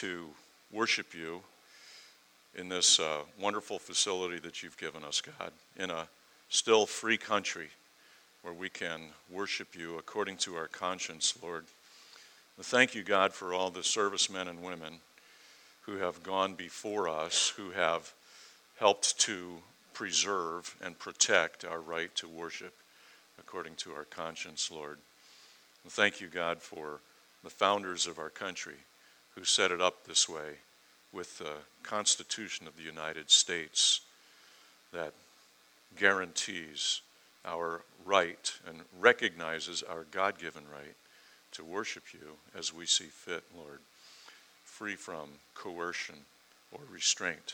to worship you in this wonderful facility that you've given us, God, in a still free country where we can worship you according to our conscience, Lord. Thank you, God, for all the servicemen and women who have gone before us, who have helped to preserve and protect our right to worship according to our conscience, Lord. And thank you, God, for the founders of our country who set it up this way with the Constitution of the United States that guarantees our right and recognizes our God-given right to worship you as we see fit, Lord, free from coercion or restraint.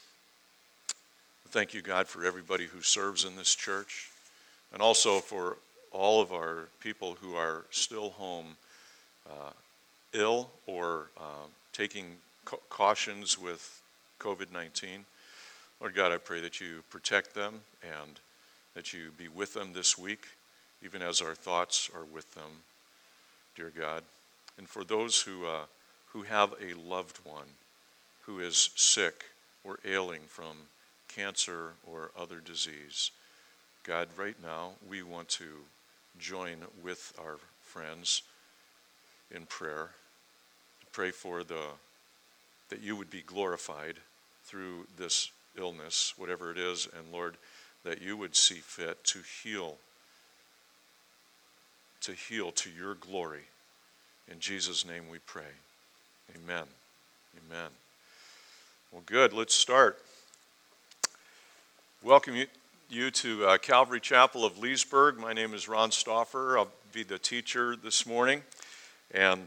Thank you, God, for everybody who serves in this church, and also for all of our people who are still home ill or taking cautions with COVID-19. Lord God, I pray that you protect them and that you be with them this week, even as our thoughts are with them, dear God. And for those who have a loved one who is sick or ailing from cancer or other disease, God, right now we want to join with our friends in prayer, to pray for that you would be glorified through this illness, whatever it is, and Lord, that you would see fit to heal to your glory. In Jesus' name we pray. Amen. Amen. Well, good. Let's start. Welcome you to Calvary Chapel of Leesburg. My name is Ron Stauffer. I'll be the teacher this morning. And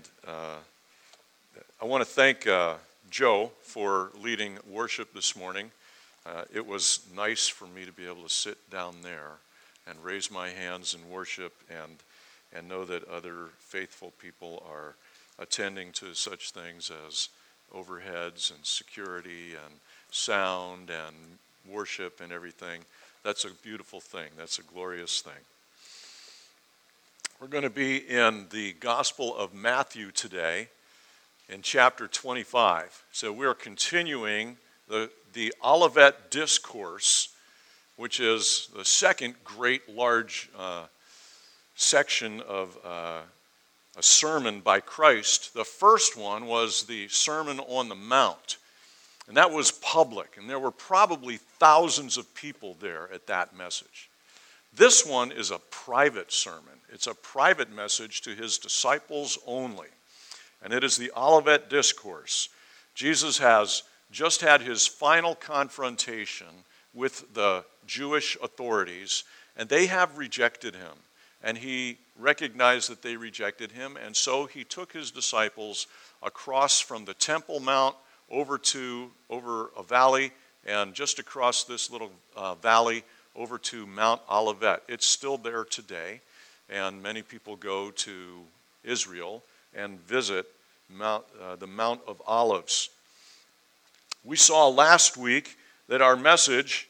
I want to thank Joe for leading worship this morning. It was nice for me to be able to sit down there and raise my hands in worship and know that other faithful people are attending to such things as overheads and security and sound and worship and everything. That's a beautiful thing. That's a glorious thing. We're going to be in the Gospel of Matthew today in chapter 25. So we're continuing the Olivet Discourse, which is the second great large section of a sermon by Christ. The first one was the Sermon on the Mount, and that was public, and there were probably thousands of people there at that message. This one is a private sermon. It's a private message to his disciples only, and it is the Olivet Discourse. Jesus has just had his final confrontation with the Jewish authorities, and they have rejected him. And he recognized that they rejected him, and so he took his disciples across from the Temple Mount over a valley, and just across this little valley over to Mount Olivet. It's still there today, and many people go to Israel and visit the Mount of Olives. We saw last week that our message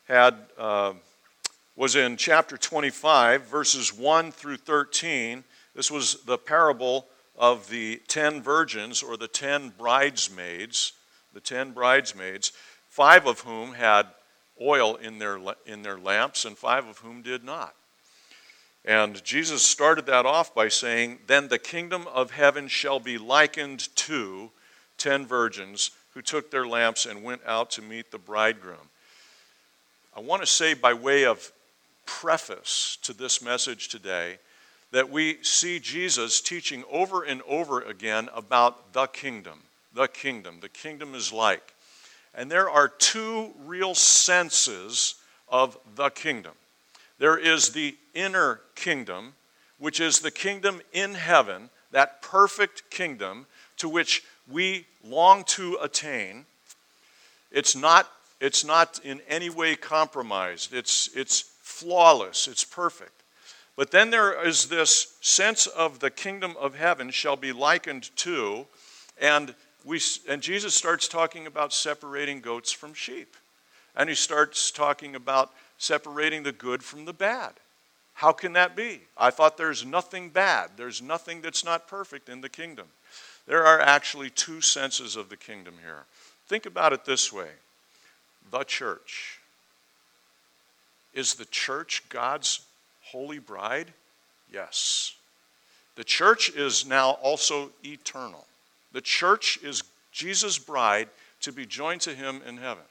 was in chapter 25, verses 1 through 13. This was the parable of the 10 virgins, or the 10 bridesmaids, 5 of whom had oil in their lamps, and 5 of whom did not. And Jesus started that off by saying, "Then the kingdom of heaven shall be likened to 10 virgins who took their lamps and went out to meet the bridegroom." I want to say, by way of preface to this message today, that we see Jesus teaching over and over again about the kingdom. The kingdom is like. And there are 2 real senses of the kingdom. There is the inner kingdom, which is the kingdom in heaven, that perfect kingdom to which we long to attain. It's not in any way compromised. It's flawless. It's perfect. But then there is this sense of the kingdom of heaven shall be likened to, and Jesus starts talking about separating goats from sheep. And he starts talking about separating the good from the bad. How can that be? I thought there's nothing bad. There's nothing that's not perfect in the kingdom. There are actually two senses of the kingdom here. Think about it this way. The church. Is the church God's holy bride? Yes. The church is now also eternal. The church is Jesus' bride to be joined to him in heaven.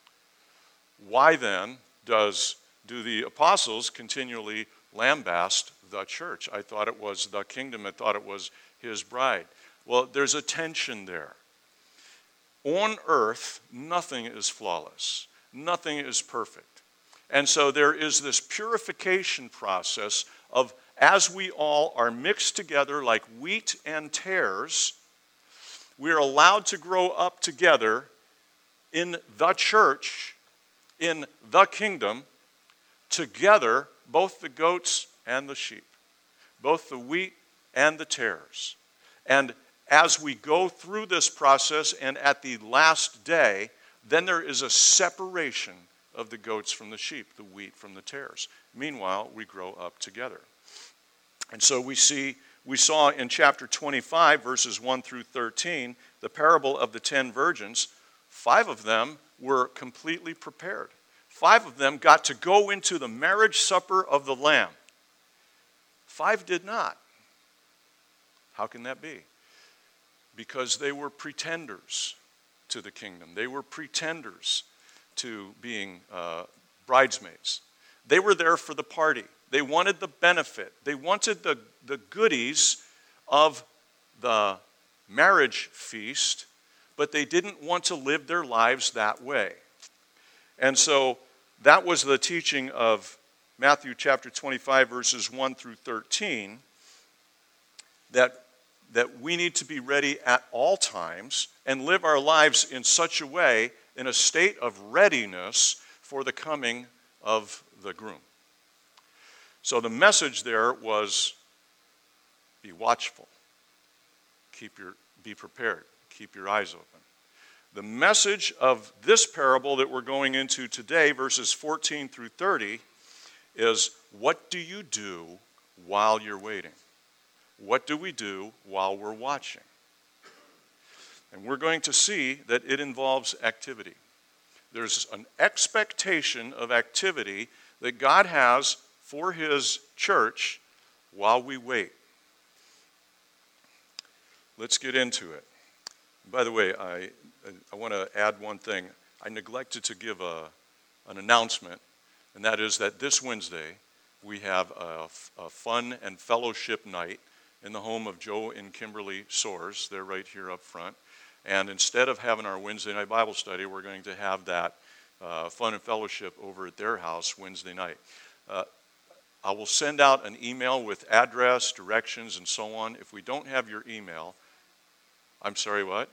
Why then do the apostles continually lambast the church? I thought it was the kingdom. I thought it was his bride. Well, there's a tension there. On earth, nothing is flawless. Nothing is perfect. And so there is this purification process of, as we all are mixed together like wheat and tares, we are allowed to grow up together in the church, in the kingdom, together, both the goats and the sheep, both the wheat and the tares. And as we go through this process, and at the last day, then there is a separation of the goats from the sheep, the wheat from the tares. Meanwhile, we grow up together. And so we saw in chapter 25, verses 1 through 13, the parable of the 10 virgins. 5 of them were completely prepared. 5 of them got to go into the marriage supper of the Lamb. 5 did not. How can that be? Because they were pretenders to the kingdom. They were pretenders to being bridesmaids. They were there for the party. They wanted the benefit. They wanted the goodies of the marriage feast, but they didn't want to live their lives that way. And so that was the teaching of Matthew chapter 25, verses 1 through 13, that we need to be ready at all times and live our lives in such a way, in a state of readiness for the coming of the groom. So the message there was, be watchful, be prepared, keep your eyes open. The message of this parable that we're going into today, verses 14 through 30, is what do you do while you're waiting? What do we do while we're watching? And we're going to see that it involves activity. There's an expectation of activity that God has for his church while we wait. Let's get into it. By the way, I want to add one thing. I neglected to give an announcement, and that is that this Wednesday we have a fun and fellowship night in the home of Joe and Kimberly Soares. They're right here up front. And instead of having our Wednesday night Bible study, we're going to have that fun and fellowship over at their house Wednesday night. I will send out an email with address, directions, and so on. If we don't have your email, I'm sorry, what?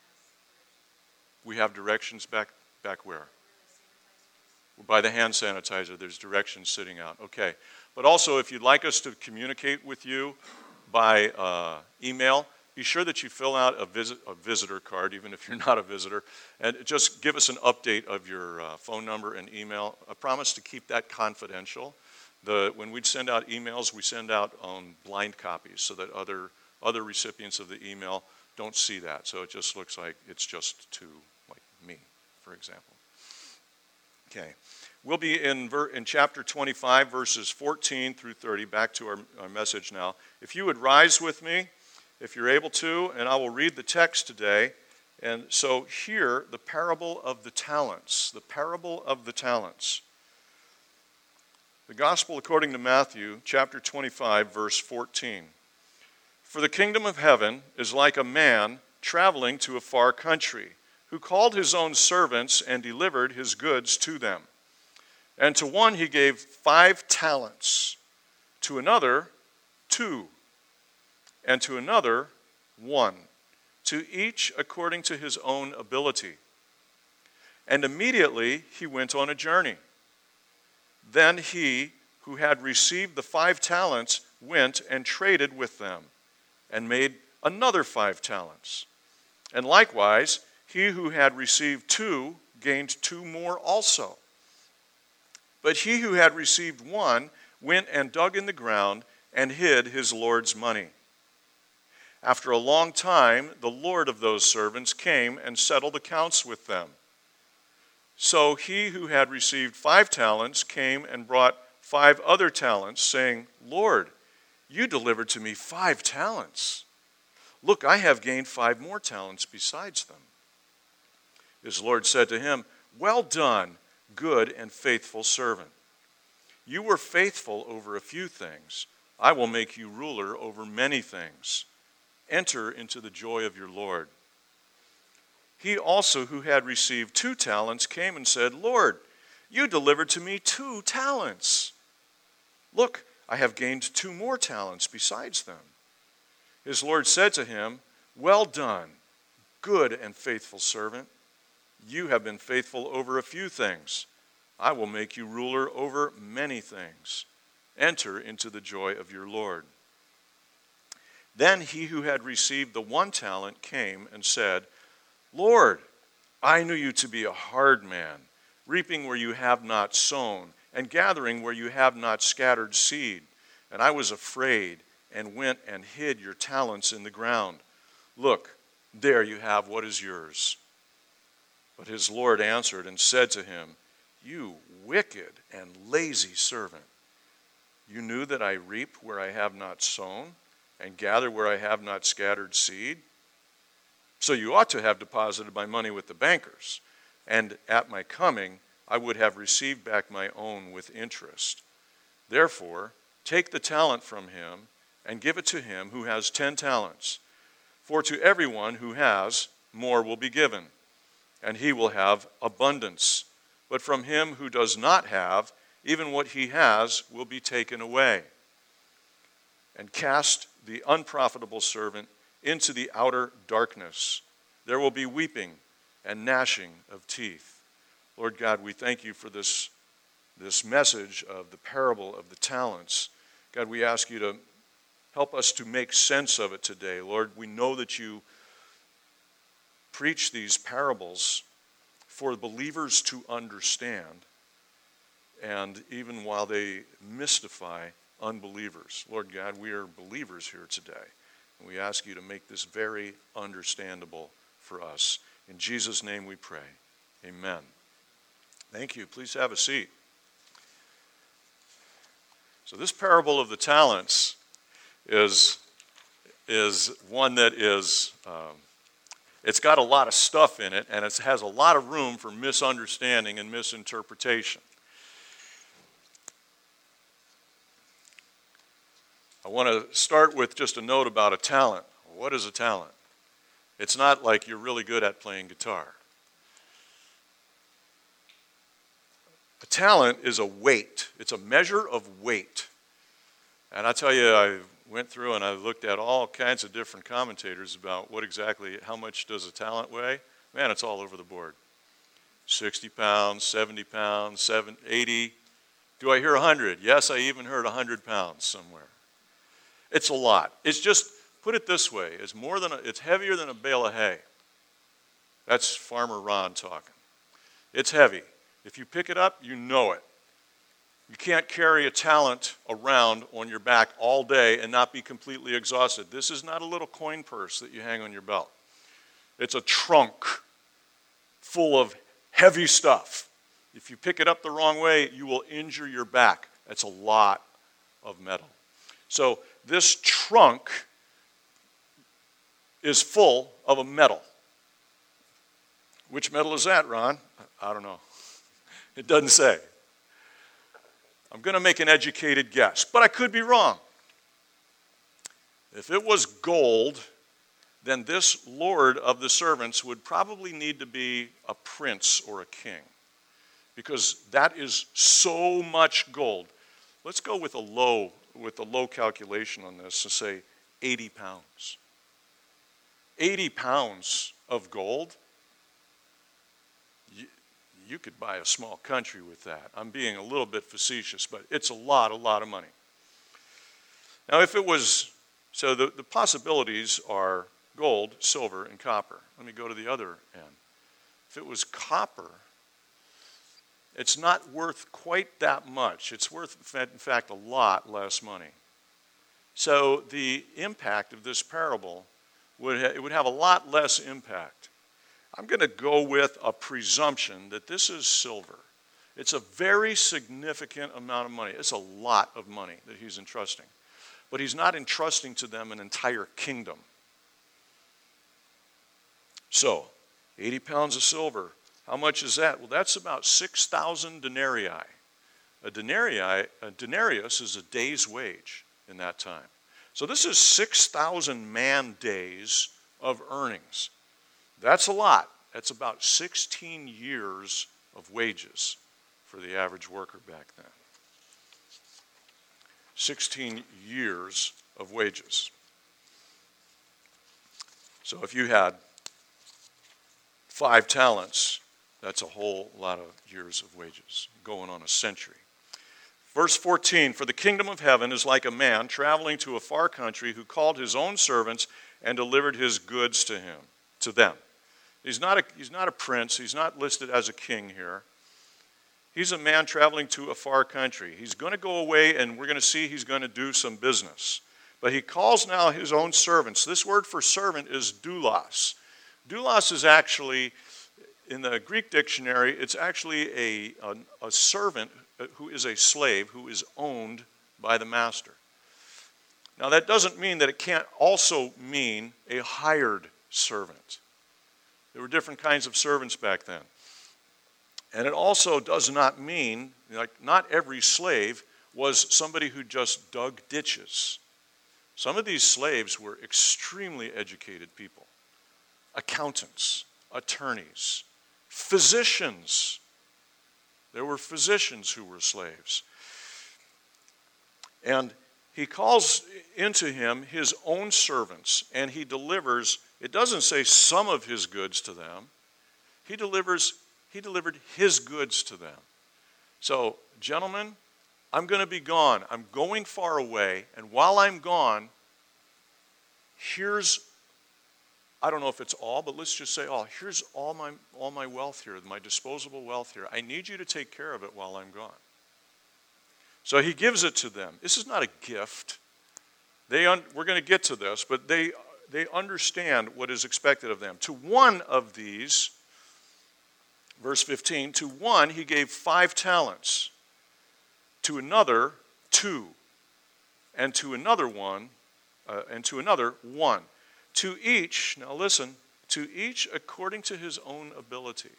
We have directions back where? By the hand sanitizer. There's directions sitting out. Okay. But also, if you'd like us to communicate with you by email, be sure that you fill out a visitor card, even if you're not a visitor, and just give us an update of your phone number and email. I promise to keep that confidential. When we send out emails, we send out on blind copies so that other recipients of the email don't see that. So it just looks like it's just to like me, for example. Okay. We'll be in chapter 25, verses 14 through 30. Back to our message now. If you would rise with me, if you're able to, and I will read the text today. And so here, the parable of the talents. The parable of the talents. The Gospel according to Matthew, chapter 25, verse 14. For the kingdom of heaven is like a man traveling to a far country, who called his own servants and delivered his goods to them. And to one he gave 5 talents, to another 2, and to another 1, to each according to his own ability. And immediately he went on a journey. Then he who had received the 5 talents went and traded with them, and made another 5 talents. And likewise, he who had received 2 gained 2 more also. But he who had received 1 went and dug in the ground and hid his Lord's money. After a long time, the Lord of those servants came and settled accounts with them. So he who had received 5 talents came and brought 5 other talents, saying, Lord, you delivered to me 5 talents. Look, I have gained 5 more talents besides them. His Lord said to him, Well done, good and faithful servant. You were faithful over a few things. I will make you ruler over many things. Enter into the joy of your Lord. He also, who had received 2 talents, came and said, Lord, you delivered to me 2 talents. Look, I have gained 2 more talents besides them. His Lord said to him, Well done, good and faithful servant. You have been faithful over a few things. I will make you ruler over many things. Enter into the joy of your Lord. Then he who had received the 1 talent came and said, Lord, I knew you to be a hard man, reaping where you have not sown, and gathering where you have not scattered seed. And I was afraid, and went and hid your talents in the ground. Look, there you have what is yours. But his Lord answered and said to him, You wicked and lazy servant, you knew that I reap where I have not sown, and gather where I have not scattered seed? So you ought to have deposited my money with the bankers, and at my coming I would have received back my own with interest. Therefore, take the talent from him and give it to him who has 10 talents. For to everyone who has, more will be given, and he will have abundance. But from him who does not have, even what he has will be taken away. And cast the unprofitable servant into the outer darkness. There will be weeping and gnashing of teeth. Lord God, we thank you for this message of the parable of the talents. God, we ask you to help us to make sense of it today. Lord, we know that you preach these parables for believers to understand, and even while they mystify unbelievers. Lord God, we are believers here today. And we ask you to make this very understandable for us. In Jesus' name we pray. Amen. Thank you. Please have a seat. So this parable of the talents is one that is, it's got a lot of stuff in it, and it has a lot of room for misunderstanding and misinterpretation. I want to start with just a note about a talent. What is a talent? It's not like you're really good at playing guitar. A talent is a weight. It's a measure of weight. And I tell you, I went through and I looked at all kinds of different commentators about how much does a talent weigh? Man, it's all over the board. 60 pounds, 70 pounds, 80. Do I hear 100? Yes, I even heard 100 pounds somewhere. It's a lot. It's just, put it this way, it's heavier than a bale of hay. That's Farmer Ron talking. It's heavy. If you pick it up, you know it. You can't carry a talent around on your back all day and not be completely exhausted. This is not a little coin purse that you hang on your belt. It's a trunk full of heavy stuff. If you pick it up the wrong way, you will injure your back. That's a lot of metal. So this trunk is full of a metal. Which metal is that, Ron? I don't know. It doesn't say. I'm going to make an educated guess, but I could be wrong. If it was gold, then this Lord of the servants would probably need to be a prince or a king, because that is so much gold. Let's go with a low calculation on this and say 80 pounds. 80 pounds of gold. You could buy a small country with that. I'm being a little bit facetious, but it's a lot of money. Now, if it was, so the possibilities are gold, silver, and copper. Let me go to the other end. If it was copper, it's not worth quite that much. It's worth, in fact, a lot less money. So the impact of this parable would have a lot less impact. I'm going to go with a presumption that this is silver. It's a very significant amount of money. It's a lot of money that he's entrusting. But he's not entrusting to them an entire kingdom. So, 80 pounds of silver. How much is that? Well, that's about 6,000 denarii. A denarius is a day's wage in that time. So this is 6,000 man days of earnings. That's a lot. That's about 16 years of wages for the average worker back then. 16 years of wages. So if you had 5 talents, that's a whole lot of years of wages, going on a century. Verse 14, for the kingdom of heaven is like a man traveling to a far country who called his own servants and delivered his goods to them. He's not a prince. He's not listed as a king here. He's a man traveling to a far country. He's going to go away, and we're going to see he's going to do some business. But he calls now his own servants. This word for servant is doulos. Doulos is actually, in the Greek dictionary, it's actually a servant who is a slave who is owned by the master. Now that doesn't mean that it can't also mean a hired servant. There were different kinds of servants back then. And it also does not mean, like, not every slave was somebody who just dug ditches. Some of these slaves were extremely educated people. Accountants, attorneys, physicians. There were physicians who were slaves. And he calls into him his own servants, and he delivers, it doesn't say some of his goods to them. He delivered his goods to them. So, gentlemen, I'm going to be gone. I'm going far away, and while I'm gone, here's, I don't know if it's all, but let's just say all. Here's all my wealth here, my disposable wealth here. I need you to take care of it while I'm gone. So he gives it to them. This is not a gift. We're going to get to this, but they understand what is expected of them. To one of these, verse 15, to one he gave 5 talents, to another 2, and to another 1. To each, now listen, to each according to his own ability.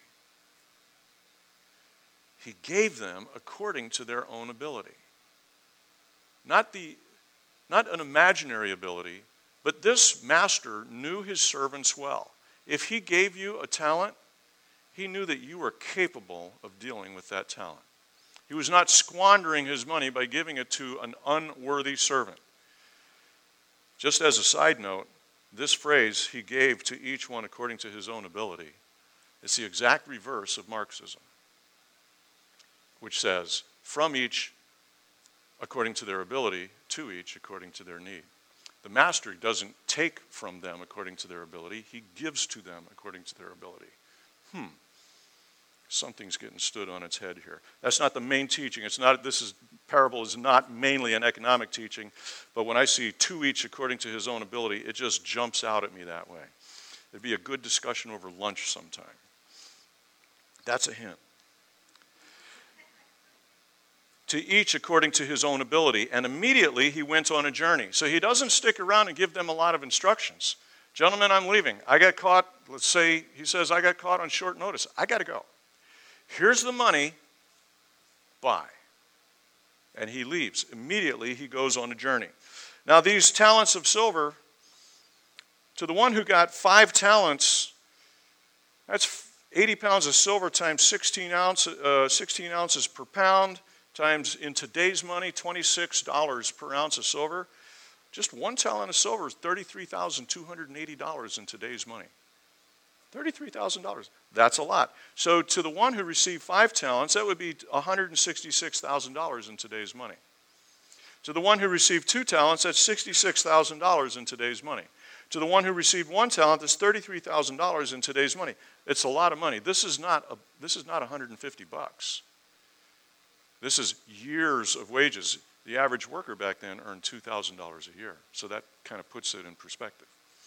He gave them according to their own ability. Not an imaginary ability, but this master knew his servants well. If he gave you a talent, he knew that you were capable of dealing with that talent. He was not squandering his money by giving it to an unworthy servant. Just as a side note, this phrase, he gave to each one according to his own ability, is the exact reverse of Marxism, which says, from each according to their ability, to each according to their need. The master doesn't take from them according to their ability, he gives to them according to their ability. Something's getting stood on its head here. That's not the main teaching. Parable is not mainly an economic teaching, but when I see to each according to his own ability, it just jumps out at me that way. It'd be a good discussion over lunch sometime. That's a hint. To each according to his own ability, and immediately he went on a journey. So he doesn't stick around and give them a lot of instructions. Gentlemen, I'm leaving. I got caught, let's say, he says, I got caught on short notice. I got to go. Here's the money, bye. And he leaves. Immediately he goes on a journey. Now these talents of silver, to the one who got 5 talents, that's 80 pounds of silver times 16 ounces per pound, times in today's money, $26 per ounce of silver. Just 1 talent of silver is $33,280 in today's money. $33,000. That's a lot. So to the one who received 5 talents, that would be $166,000 in today's money. To the one who received 2 talents, that's $66,000 in today's money. To the one who received 1 talent, that's $33,000 in today's money. It's a lot of money. This is not $150. This is years of wages. The average worker back then earned $2,000 a year. So that kind of puts it in perspective.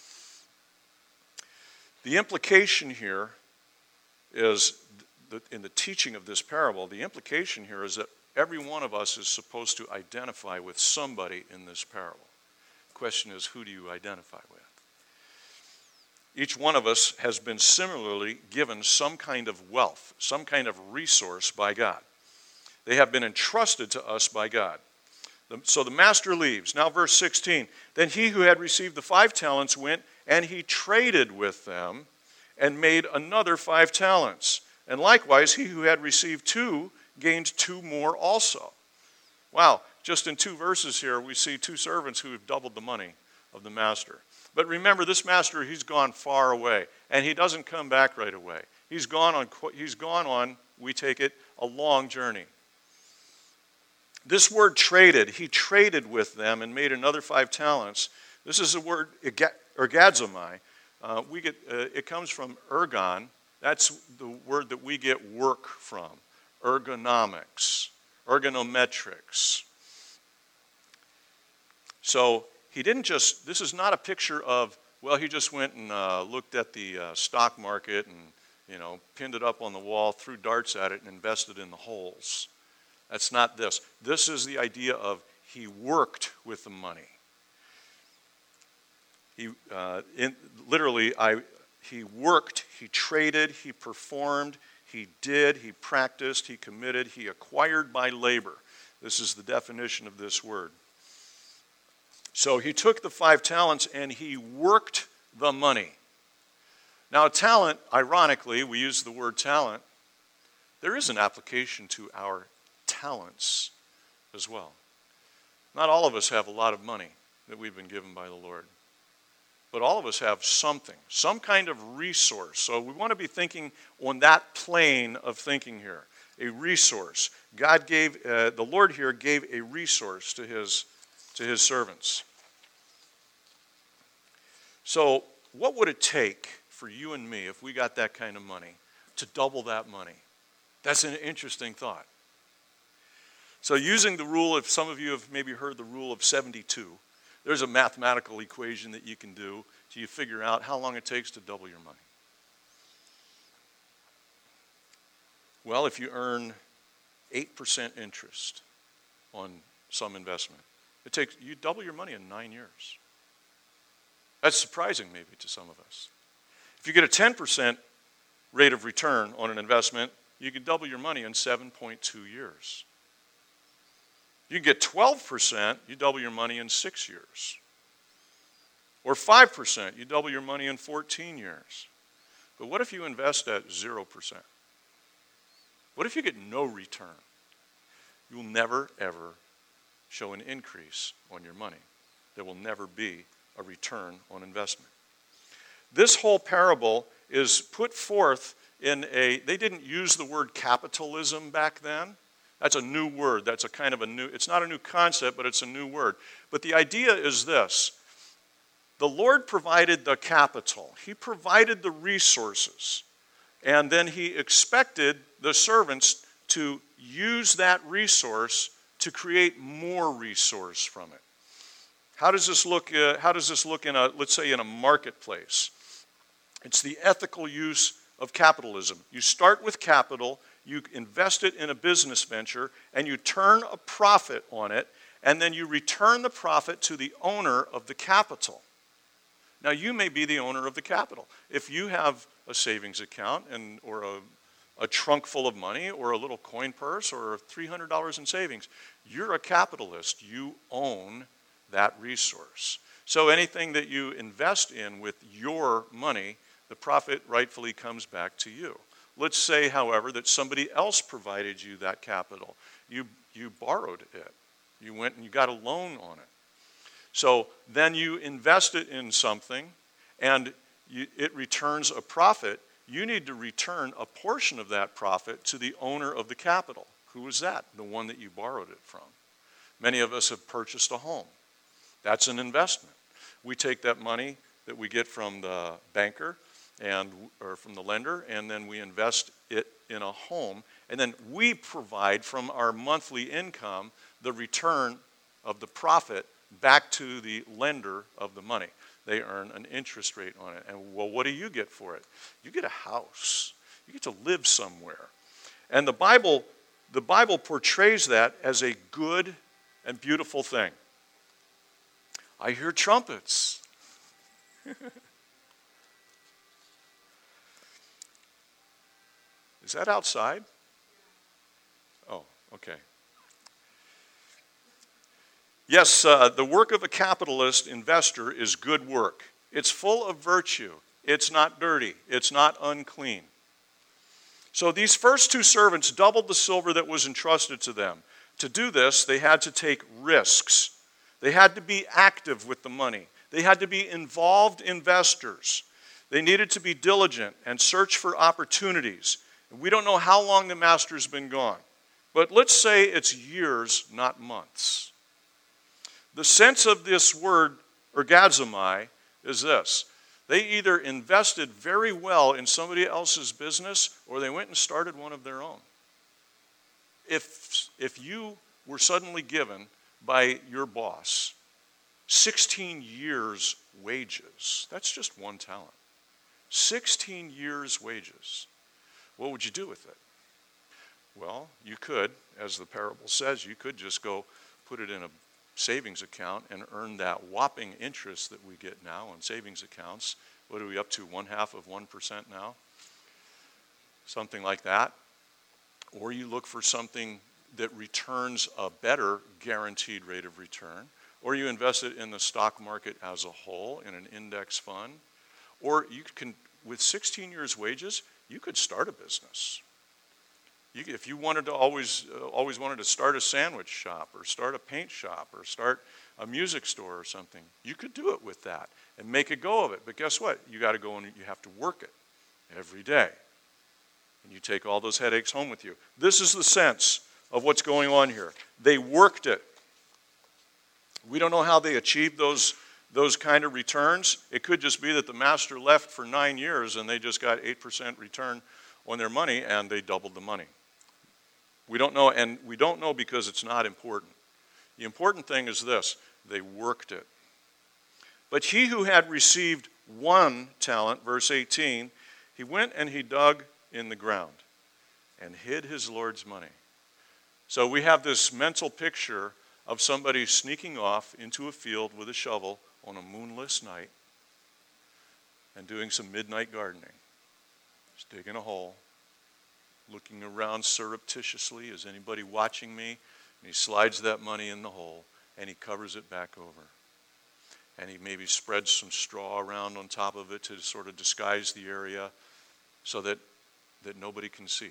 The implication here is, in the teaching of this parable, the implication here is that every one of us is supposed to identify with somebody in this parable. The question is, who do you identify with? Each one of us has been similarly given some kind of wealth, some kind of resource by God. They have been entrusted to us by God. So the master leaves. Now verse 16. Then he who had received the 5 talents went, and he traded with them and made another 5 talents. And likewise, he who had received 2 gained 2 more also. Wow, just in 2 verses here, we see 2 servants who have doubled the money of the master. But remember, this master, he's gone far away, and he doesn't come back right away. He's gone on, we take it, a long journey. This word traded, he traded with them and made another 5 talents. This is the word ergazomai. It comes from ergon. That's the word that we get work from. Ergonomics, ergonometrics. So he didn't just, this is not a picture of, well, he just went and looked at the stock market and, pinned it up on the wall, threw darts at it, and invested in the holes. That's not this. This is the idea of he worked with the money. He worked, he traded, he performed, he did, he practiced, he committed, he acquired by labor. This is the definition of this word. So he took the 5 talents and he worked the money. Now, talent, ironically, we use the word talent. There is an application to our talents as well. Not all of us have a lot of money that we've been given by the Lord. But all of us have something, some kind of resource. So we want to be thinking on that plane of thinking here. A resource. God gave, the Lord here gave a resource to his servants. So what would it take for you and me, if we got that kind of money, to double that money? That's an interesting thought. So using the rule, if some of you have maybe heard the rule of 72, there's a mathematical equation that you can do till you figure out how long it takes to double your money. Well, if you earn 8% interest on some investment, you double your money in 9 years. That's surprising maybe to some of us. If you get a 10% rate of return on an investment, you can double your money in 7.2 years. You get 12%, you double your money in 6 years. Or 5%, you double your money in 14 years. But what if you invest at 0%? What if you get no return? You will never, ever show an increase on your money. There will never be a return on investment. This whole parable is put forth they didn't use the word capitalism back then. That's a new word. That's it's not a new concept, but it's a new word. But the idea is this. The Lord provided the capital. He provided the resources. And then he expected the servants to use that resource to create more resource from it. How does this look in let's say in a marketplace? It's the ethical use of capitalism. You start with capital, you invest it in a business venture, and you turn a profit on it, and then you return the profit to the owner of the capital. Now, you may be the owner of the capital. If you have a savings account or a trunk full of money or a little coin purse or $300 in savings, you're a capitalist. You own that resource. So anything that you invest in with your money, the profit rightfully comes back to you. Let's say, however, that somebody else provided you that capital. You borrowed it. You went and you got a loan on it. So then you invest it in something and it returns a profit. You need to return a portion of that profit to the owner of the capital. Who is that? The one that you borrowed it from. Many of us have purchased a home. That's an investment. We take that money that we get from the banker or from the lender, and then we invest it in a home, and then we provide from our monthly income the return of the profit back to the lender of the money. They earn an interest rate on it. And well, what do you get for it? You get a house. You get to live somewhere. And the Bible portrays that as a good and beautiful thing. I hear trumpets. Is that outside? Oh, okay. Yes, the work of a capitalist investor is good work. It's full of virtue. It's not dirty. It's not unclean. So these first two servants doubled the silver that was entrusted to them. To do this, they had to take risks. They had to be active with the money. They had to be involved investors. They needed to be diligent and search for opportunities. We don't know how long the master's been gone, but let's say it's years, not months. The sense of this word, ergazomai, is this. They either invested very well in somebody else's business or they went and started one of their own. If you were suddenly given by your boss 16 years' wages, that's just one talent. 16 years' wages. What would you do with it? Well, you could, as the parable says, you could just go put it in a savings account and earn that whopping interest that we get now on savings accounts. What are we up to, 0.5% now? Something like that. Or you look for something that returns a better guaranteed rate of return. Or you invest it in the stock market as a whole, in an index fund. Or you can, with 16 years' wages, you could start a business. If you wanted to always wanted to start a sandwich shop or start a paint shop or start a music store or something, you could do it with that and make a go of it. But guess what? You got to go and you have to work it every day. And you take all those headaches home with you. This is the sense of what's going on here. They worked it. We don't know how they achieved those kind of returns. It could just be that the master left for 9 years and they just got 8% return on their money and they doubled the money. We don't know, and we don't know because it's not important. The important thing is this: they worked it. But he who had received 1 talent, verse 18, he went and he dug in the ground and hid his Lord's money. So we have this mental picture of somebody sneaking off into a field with a shovel on a moonless night and doing some midnight gardening. Just digging a hole, looking around surreptitiously, is anybody watching me? And he slides that money in the hole and he covers it back over. And he maybe spreads some straw around on top of it to sort of disguise the area so that nobody can see.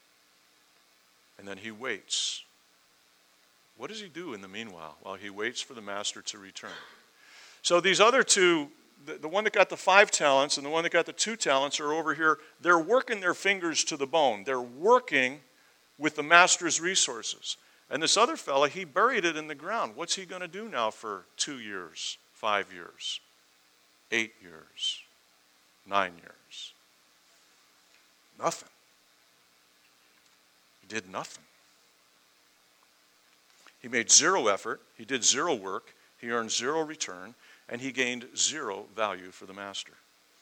And then he waits. What does he do in the meanwhile? While he waits for the master to return. So these other two, the one that got the 5 talents and the one that got the 2 talents are over here. They're working their fingers to the bone. They're working with the master's resources. And this other fella, he buried it in the ground. What's he going to do now for 2 years, 5 years, 8 years, 9 years? Nothing. He did nothing. He made 0 effort. He did 0 work. He earned 0 return. And he gained 0 value for the master.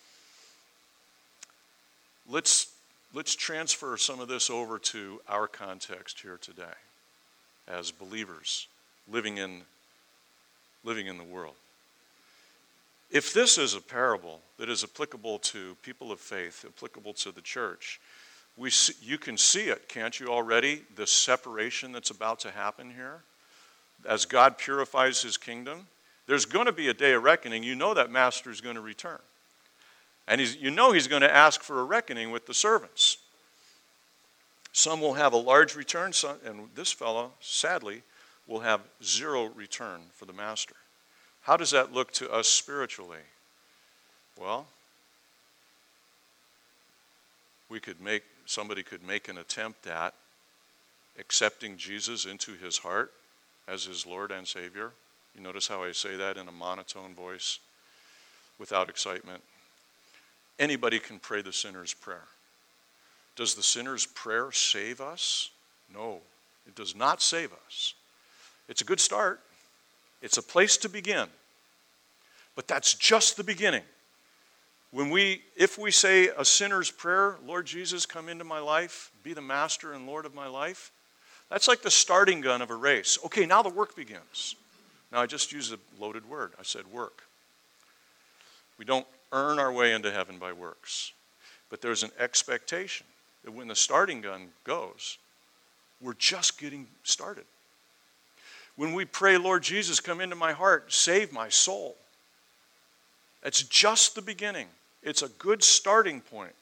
Let's transfer some of this over to our context here today as believers living in the world. If this is a parable that is applicable to people of faith, applicable to the church, you can see it, can't you already, the separation that's about to happen here? As God purifies his kingdom, there's going to be a day of reckoning. You know that master is going to return. And he's going to ask for a reckoning with the servants. Some will have a large return, and this fellow, sadly, will have 0 return for the master. How does that look to us spiritually? Well, somebody could make an attempt at accepting Jesus into his heart as his Lord and Savior. You notice how I say that in a monotone voice, without excitement. Anybody can pray the sinner's prayer. Does the sinner's prayer save us? No, it does not save us. It's a good start. It's a place to begin. But that's just the beginning. If we say a sinner's prayer, Lord Jesus, come into my life, be the master and Lord of my life, that's like the starting gun of a race. Okay, now the work begins. Now I just used a loaded word. I said work. We don't earn our way into heaven by works. But there's an expectation that when the starting gun goes, we're just getting started. When we pray, Lord Jesus, come into my heart, save my soul, that's just the beginning. It's a good starting point.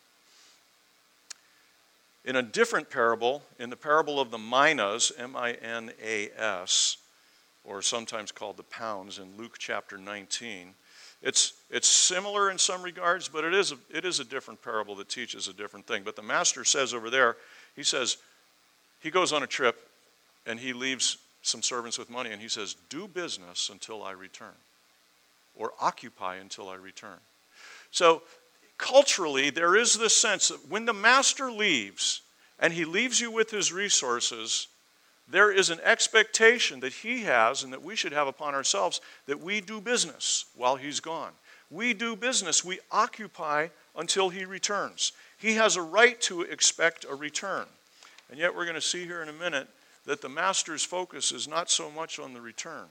In a different parable, in the parable of the minas, M-I-N-A-S, or sometimes called the pounds in Luke chapter 19, it's similar in some regards, but it is a different parable that teaches a different thing. But the master says over there, he says, he goes on a trip and he leaves some servants with money and he says, do business until I return, or occupy until I return. So culturally, there is this sense that when the master leaves and he leaves you with his resources, there is an expectation that he has and that we should have upon ourselves that we do business while he's gone. We do business. We occupy until he returns. He has a right to expect a return. And yet we're going to see here in a minute that the master's focus is not so much on the return,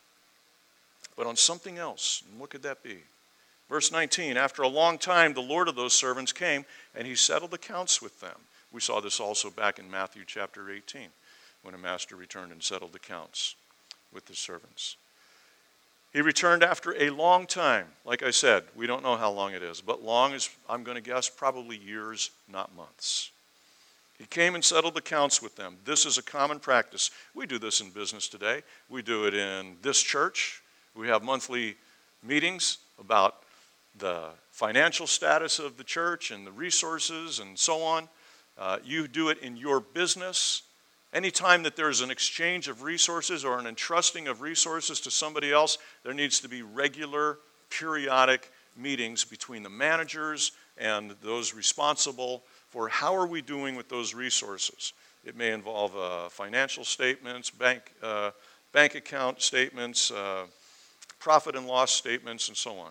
but on something else. And what could that be? Verse 19, after a long time, the Lord of those servants came, and he settled accounts with them. We saw this also back in Matthew chapter 18, when a master returned and settled accounts with the servants. He returned after a long time. Like I said, we don't know how long it is, but long is, I'm going to guess, probably years, not months. He came and settled accounts with them. This is a common practice. We do this in business today. We do it in this church. We have monthly meetings about the financial status of the church and the resources and so on. You do it in your business. Anytime that there's an exchange of resources or an entrusting of resources to somebody else, there needs to be regular, periodic meetings between the managers and those responsible for how are we doing with those resources. It may involve financial statements, bank account statements, profit and loss statements, and so on.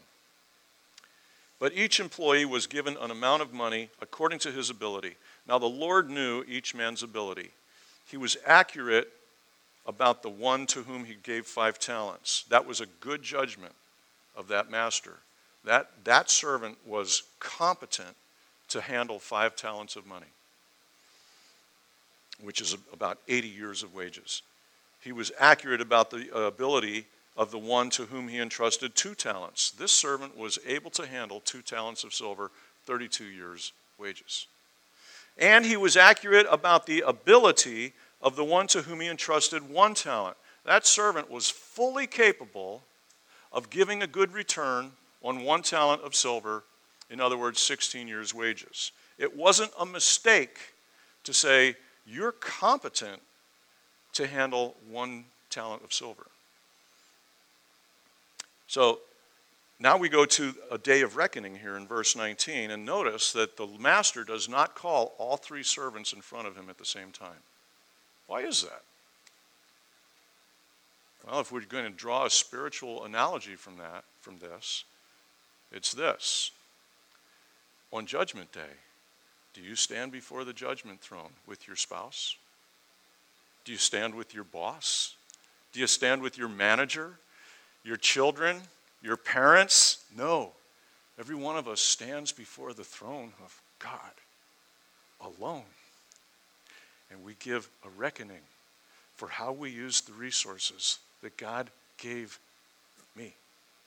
But each employee was given an amount of money according to his ability. Now the Lord knew each man's ability. He was accurate about the one to whom he gave 5 talents. That was a good judgment of that master. That servant was competent to handle 5 talents of money, which is about 80 years of wages. He was accurate about the ability of the one to whom he entrusted 2 talents. This servant was able to handle 2 talents of silver, 32 years' wages. And he was accurate about the ability of the one to whom he entrusted 1 talent. That servant was fully capable of giving a good return on 1 talent of silver, in other words, 16 years' wages. It wasn't a mistake to say, you're competent to handle 1 talent of silver. So now we go to a day of reckoning here in verse 19, and notice that the master does not call all 3 servants in front of him at the same time. Why is that? Well, if we're going to draw a spiritual analogy from this, it's this. On Judgment Day, do you stand before the judgment throne with your spouse? Do you stand with your boss? Do you stand with your manager, your children, your parents? No. Every one of us stands before the throne of God alone. And we give a reckoning for how we use the resources that God gave me.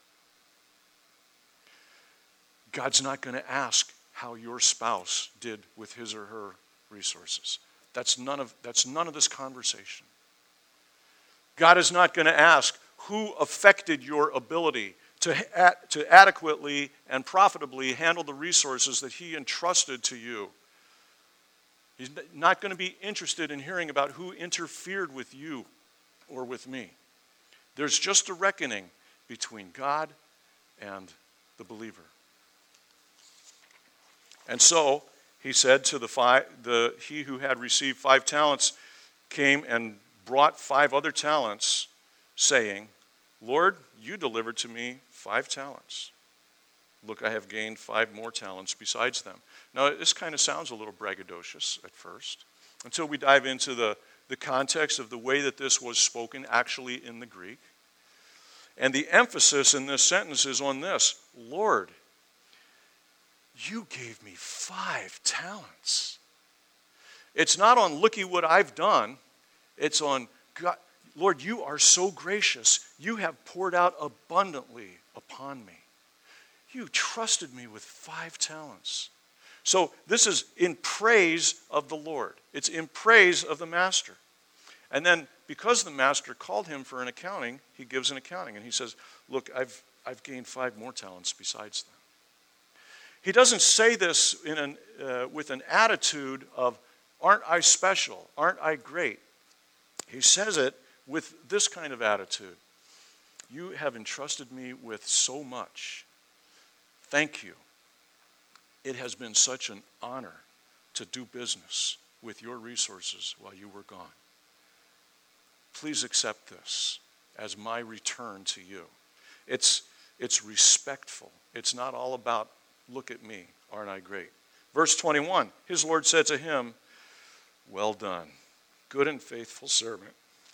God's not going to ask how your spouse did with his or her resources. That's none of this conversation. God is not going to ask who affected your ability to adequately and profitably handle the resources that he entrusted to you. He's not going to be interested in hearing about who interfered with you or with me. There's just a reckoning between God and the believer. And so he said to he who had received 5 talents came and brought 5 other talents, saying, Lord, you delivered to me 5 talents. Look, I have gained 5 more talents besides them. Now, this kind of sounds a little braggadocious at first, until we dive into the context of the way that this was spoken actually in the Greek. And the emphasis in this sentence is on this: Lord, you gave me 5 talents. It's not on looky what I've done. It's on God. Lord, you are so gracious. You have poured out abundantly upon me. You trusted me with 5 talents. So this is in praise of the Lord. It's in praise of the master. And then because the master called him for an accounting, he gives an accounting. And he says, look, I've gained 5 more talents besides them. He doesn't say this with an attitude of, aren't I special? Aren't I great? He says it with this kind of attitude. You have entrusted me with so much. Thank you. It has been such an honor to do business with your resources while you were gone. Please accept this as my return to you. It's respectful. It's not all about, look at me, aren't I great? Verse 21, his Lord said to him, well done, good and faithful servant.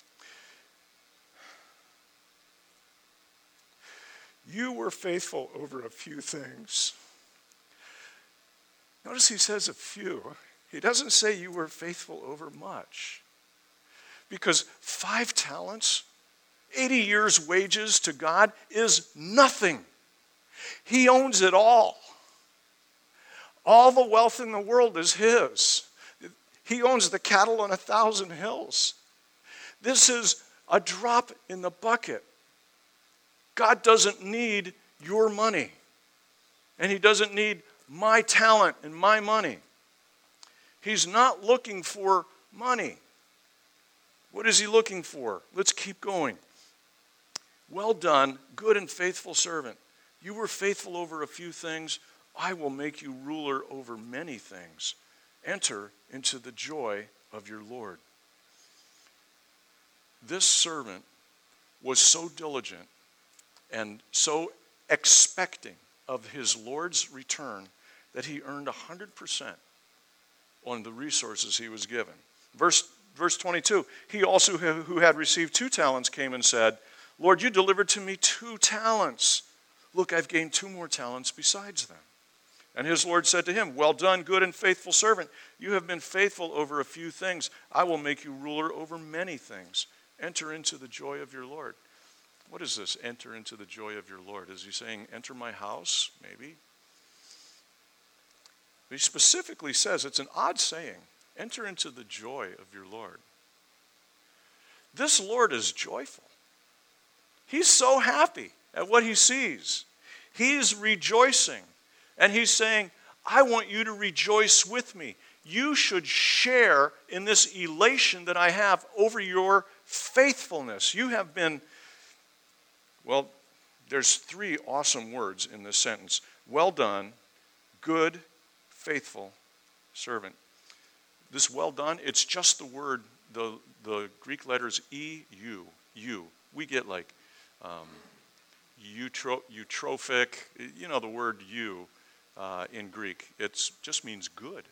You were faithful over a few things. Notice he says a few. He doesn't say you were faithful over much. Because 5 talents, 80 years' wages to God is nothing. He owns it all. All the wealth in the world is his. He owns the cattle on 1,000 hills. This is a drop in the bucket. God doesn't need your money. And he doesn't need my talent and my money. He's not looking for money. What is he looking for? Let's keep going. Well done, good and faithful servant. You were faithful over a few things. I will make you ruler over many things. Enter into the joy of your Lord. This servant was so diligent and so expecting of his Lord's return that he earned 100% on the resources he was given. Verse 22, he also who had received 2 talents came and said, Lord, you delivered to me 2 talents. Look, I've gained 2 more talents besides them. And his Lord said to him, well done, good and faithful servant. You have been faithful over a few things. I will make you ruler over many things. Enter into the joy of your Lord. What is this, enter into the joy of your Lord? Is he saying, enter my house? Maybe. But he specifically says, it's an odd saying, enter into the joy of your Lord. This Lord is joyful. He's so happy at what he sees. He's rejoicing. And he's saying, I want you to rejoice with me. You should share in this elation that I have over your faithfulness. You have been, well, there's 3 awesome words in this sentence. Well done, good, faithful servant. This well done, it's just the word, the Greek letters E-U, you. We get like eutrophic, you know the word you in Greek. It just means good.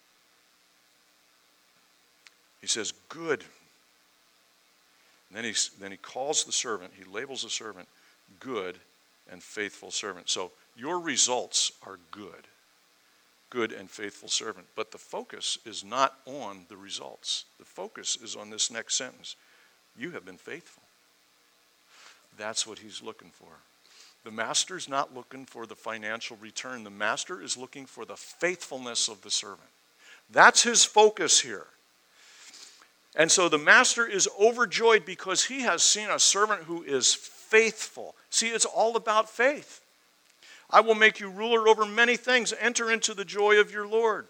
He says good. And then he calls the servant, he labels the servant, good and faithful servant. So your results are good. Good and faithful servant. But the focus is not on the results. The focus is on this next sentence. You have been faithful. That's what he's looking for. The master's not looking for the financial return. The master is looking for the faithfulness of the servant. That's his focus here. And so the master is overjoyed because he has seen a servant who is faithful. See, it's all about faith. I will make you ruler over many things. Enter into the joy of your Lord.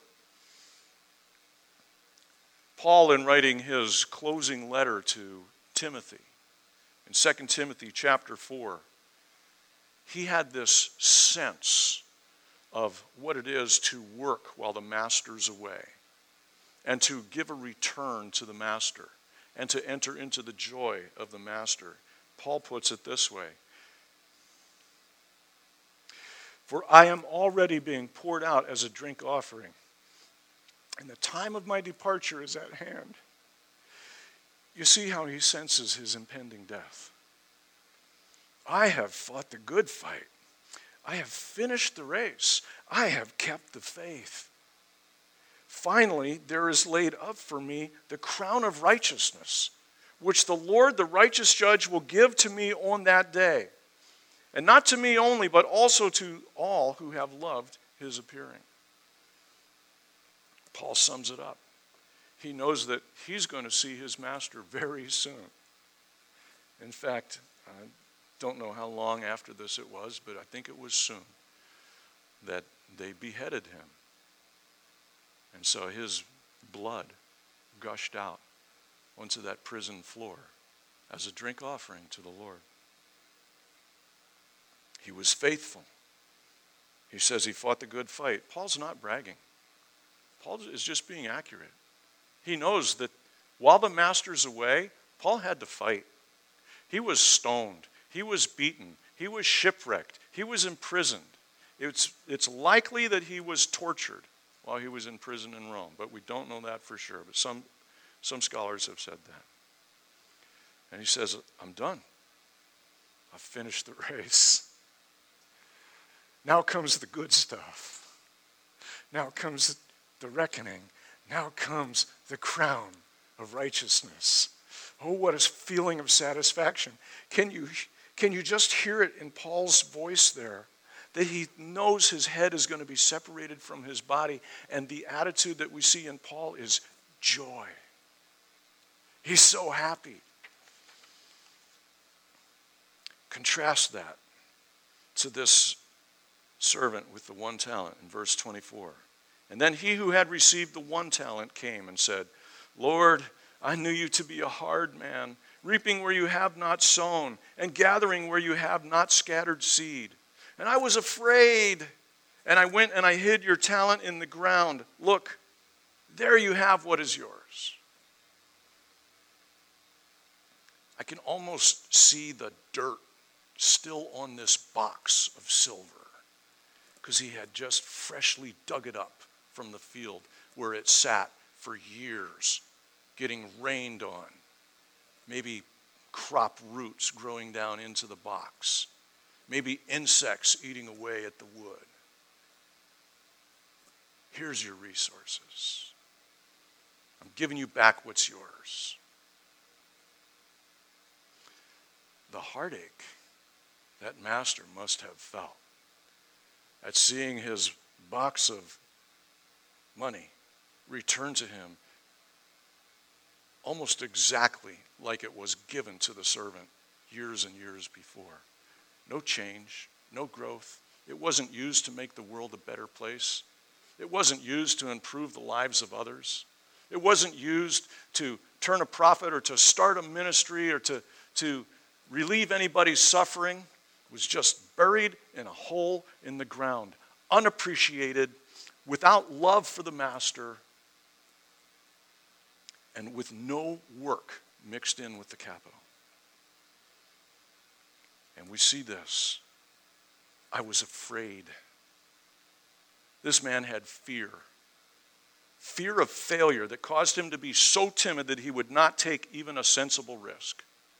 Paul, in writing his closing letter to Timothy, in 2 Timothy chapter 4, he had this sense of what it is to work while the master's away and to give a return to the master and to enter into the joy of the master. Paul puts it this way: "For I am already being poured out as a drink offering, and the time of my departure is at hand." You see how he senses his impending death. "I have fought the good fight. I have finished the race. I have kept the faith. Finally, there is laid up for me the crown of righteousness, which the Lord, the righteous judge, will give to me on that day. And not to me only, but also to all who have loved his appearing." Paul sums it up. He knows that he's going to see his master very soon. In fact, I don't know how long after this it was, but I think it was soon that they beheaded him. And so his blood gushed out onto that prison floor as a drink offering to the Lord. He was faithful. He says he fought the good fight. Paul's not bragging. Paul is just being accurate. He knows that while the master's away, Paul had to fight. He was stoned. He was beaten. He was shipwrecked. He was imprisoned. It's likely that he was tortured while he was in prison in Rome, but we don't know that for sure. But some scholars have said that. And he says, "I'm done. I've finished the race. Now comes the good stuff. Now comes the reckoning. Now comes the crown of righteousness." Oh, what a feeling of satisfaction. Can you just hear it in Paul's voice there? That he knows his head is going to be separated from his body, and the attitude that we see in Paul is joy. He's so happy. Contrast that to this servant with the 1 talent in verse 24. "And then he who had received the 1 talent came and said, 'Lord, I knew you to be a hard man, reaping where you have not sown, and gathering where you have not scattered seed. And I was afraid, and I went and I hid your talent in the ground. Look, there you have what is yours.'" I can almost see the dirt still on this box of silver, because he had just freshly dug it up from the field where it sat for years, getting rained on. Maybe crop roots growing down into the box. Maybe insects eating away at the wood. Here's your resources. I'm giving you back what's yours. The heartache that master must have felt at seeing his box of money returned to him almost exactly like it was given to the servant years and years before. No change, no growth. It wasn't used to make the world a better place. It wasn't used to improve the lives of others. It wasn't used to turn a profit or to start a ministry or to relieve anybody's suffering. It was just buried in a hole in the ground, unappreciated, without love for the master, and with no work mixed in with the capital. And we see this. I was afraid. This man had fear. Fear of failure that caused him to be so timid that he would not take even a sensible risk.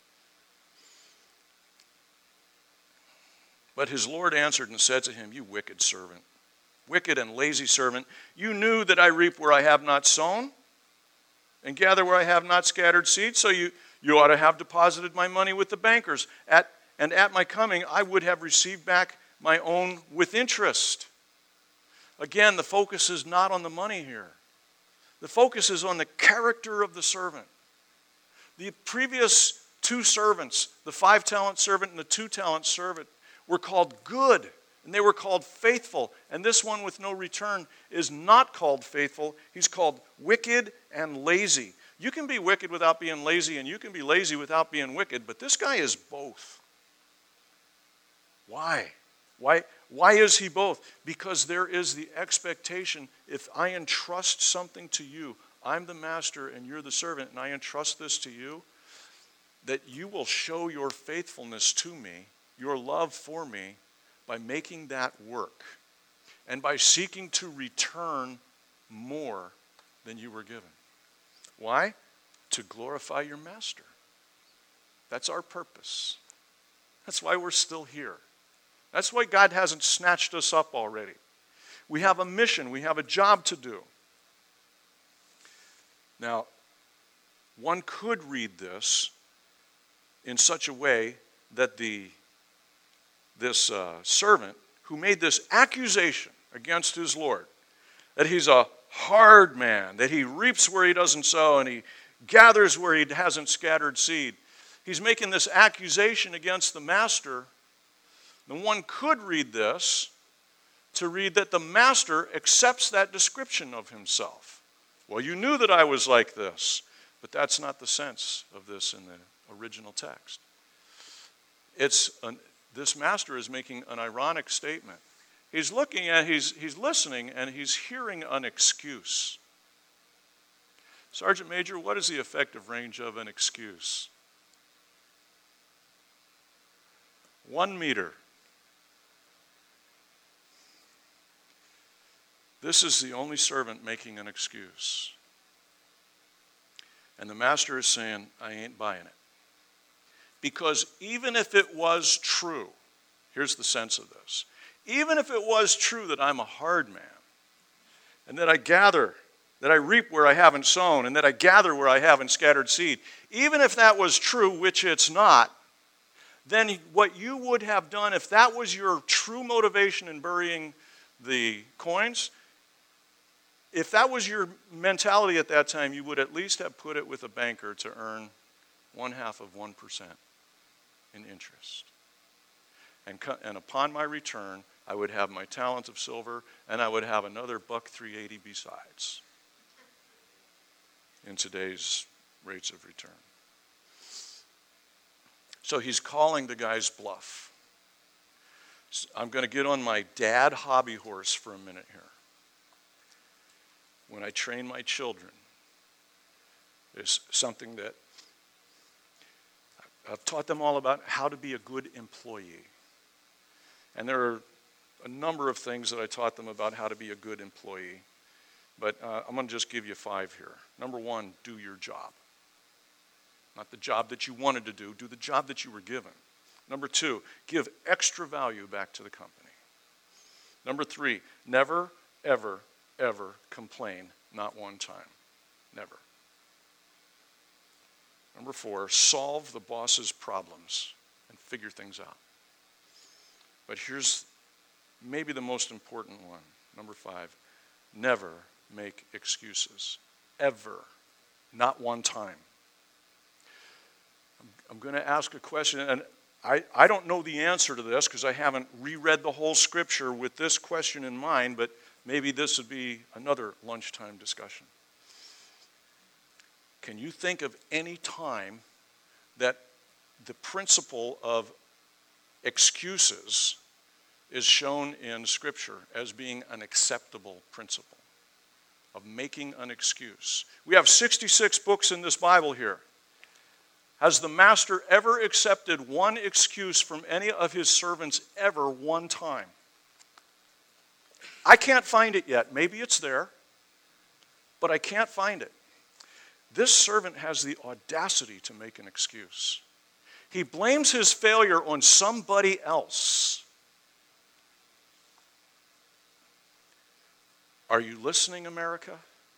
But his Lord answered and said to him, "You wicked servant, wicked and lazy servant, you knew that I reap where I have not sown and gather where I have not scattered seed, so you ought to have deposited my money with the bankers. And at my coming, I would have received back my own with interest." Again, the focus is not on the money here. The focus is on the character of the servant. The previous 2 servants, the 5-talent servant and the 2-talent servant, were called good, and they were called faithful. And this one with no return is not called faithful. He's called wicked and lazy. You can be wicked without being lazy, and you can be lazy without being wicked, but this guy is both. Why? Why is he both? Because there is the expectation, if I entrust something to you, I'm the master and you're the servant, and I entrust this to you, that you will show your faithfulness to me, your love for me, by making that work and by seeking to return more than you were given. Why? To glorify your master. That's our purpose. That's why we're still here. That's why God hasn't snatched us up already. We have a mission. We have a job to do. Now, one could read this in such a way that this servant who made this accusation against his Lord, that he's a hard man, that he reaps where he doesn't sow and he gathers where he hasn't scattered seed. He's making this accusation against the master. The one could read this to read that the master accepts that description of himself. Well, you knew that I was like this, but that's not the sense of this in the original text. This master is making an ironic statement. He's listening, and he's hearing an excuse. Sergeant Major, what is the effective range of an excuse? 1 meter. This is the only servant making an excuse. And the master is saying, I ain't buying it. Because even if it was true, here's the sense of this. Even if it was true that I'm a hard man, and that I gather, that I reap where I haven't sown, and that I gather where I haven't scattered seed, even if that was true, which it's not, then what you would have done, if that was your true motivation in burying the coins, if that was your mentality at that time, you would at least have put it with a banker to earn 0.5% in interest. And upon my return, I would have my talent of silver, and I would have another $1.380 besides in today's rates of return. So he's calling the guy's bluff. I'm going to get on my dad hobby horse for a minute here. When I train my children, there's something that I've taught them all about how to be a good employee. And there are a number of things that I taught them about how to be a good employee. But I'm going to just give you 5 here. Number 1, do your job. Not the job that you wanted to do the job that you were given. Number 2, give extra value back to the company. Number 3, never, ever, ever complain, not one time. Never. Number 4, solve the boss's problems and figure things out. But here's maybe the most important one. Number 5, never make excuses. Ever. Not one time. I'm going to ask a question, and I don't know the answer to this because I haven't reread the whole scripture with this question in mind, but maybe this would be another lunchtime discussion. Can you think of any time that the principle of excuses is shown in Scripture as being an acceptable principle of making an excuse? We have 66 books in this Bible here. Has the master ever accepted one excuse from any of his servants ever one time? I can't find it yet. Maybe it's there, but I can't find it. This servant has the audacity to make an excuse. He blames his failure on somebody else. Are you listening, America?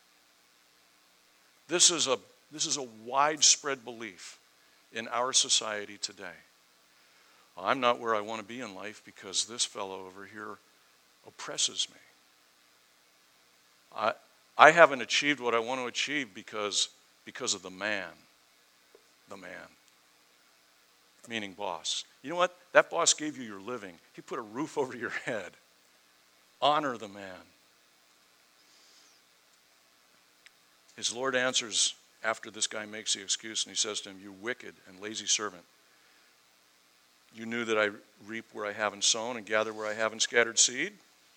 This is a widespread belief in our society today. I'm not where I want to be in life because this fellow over here oppresses me. I haven't achieved what I want to achieve because of the man. The man. Meaning boss. You know what? That boss gave you your living. He put a roof over your head. Honor the man. His Lord answers after this guy makes the excuse, and he says to him, "You wicked and lazy servant. You knew that I reap where I haven't sown and gather where I haven't scattered seed.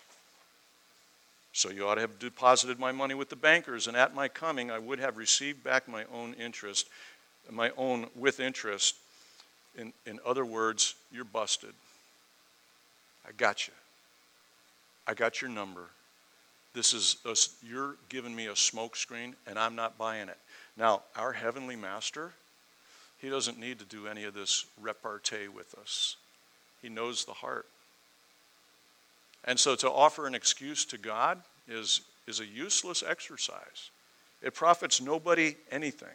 So you ought to have deposited my money with the bankers, and at my coming I would have received back my own with interest. In other words, you're busted. I got you. I got your number. You're giving me a smoke screen, and I'm not buying it. Now, our Heavenly Master, He doesn't need to do any of this repartee with us. He knows the heart. And so to offer an excuse to God is a useless exercise. It profits nobody anything.